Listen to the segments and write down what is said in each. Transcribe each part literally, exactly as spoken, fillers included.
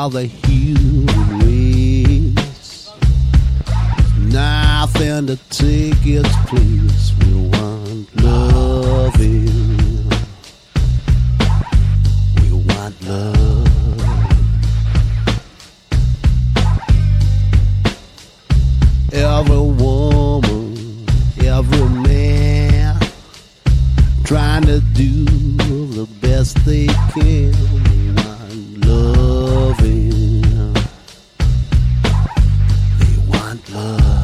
all the human race. Nothing to take its place. We want loving. We want love. Every woman, every man, trying to do the best they can. They want loving. They want love.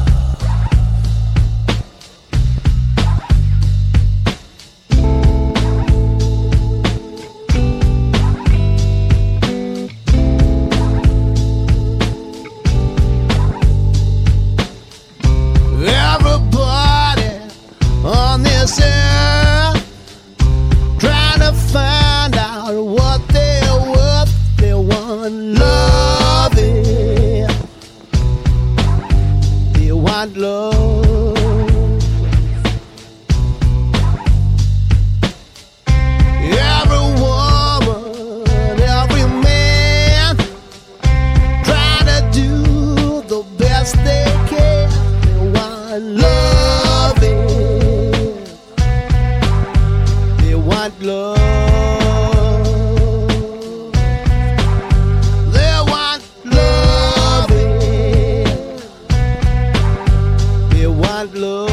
Everybody on this earth trying to find out what they're worth. They want loving. They want love. Every woman, every man trying to do the best they can. They want loving. They want love. They want loving. They want love.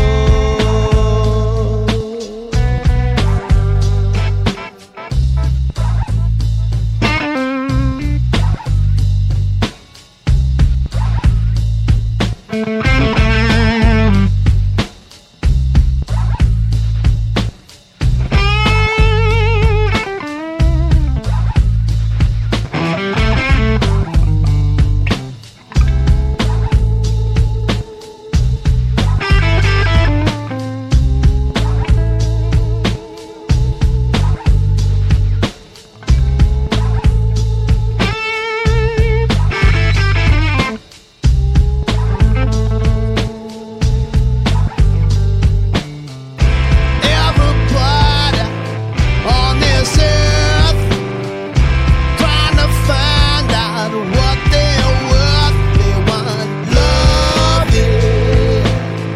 Everybody on this earth trying to find out what they're worth. They want loving.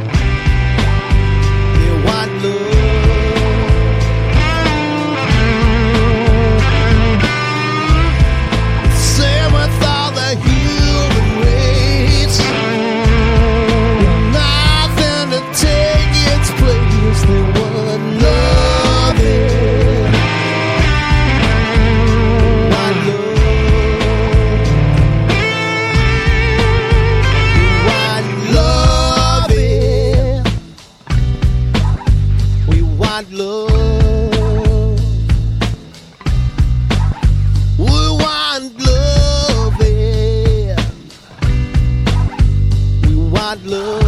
They want love. Same with all the human race. Nothing to take its place. They want loving. Want love. We want loving. We want loving. We want love.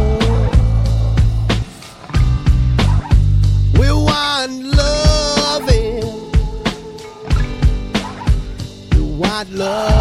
We want loving. We want love.